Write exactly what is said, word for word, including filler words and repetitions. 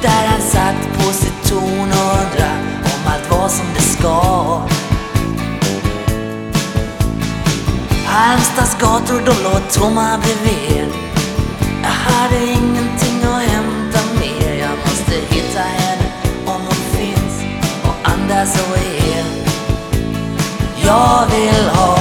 där han satt på sitt torn och undrade om allt var som det ska. Halmstads gator, de låg tomma bredvid. Jag hade ingenting att hämta mer. Jag måste hitta henne om hon finns och andas och är. Jag vill ha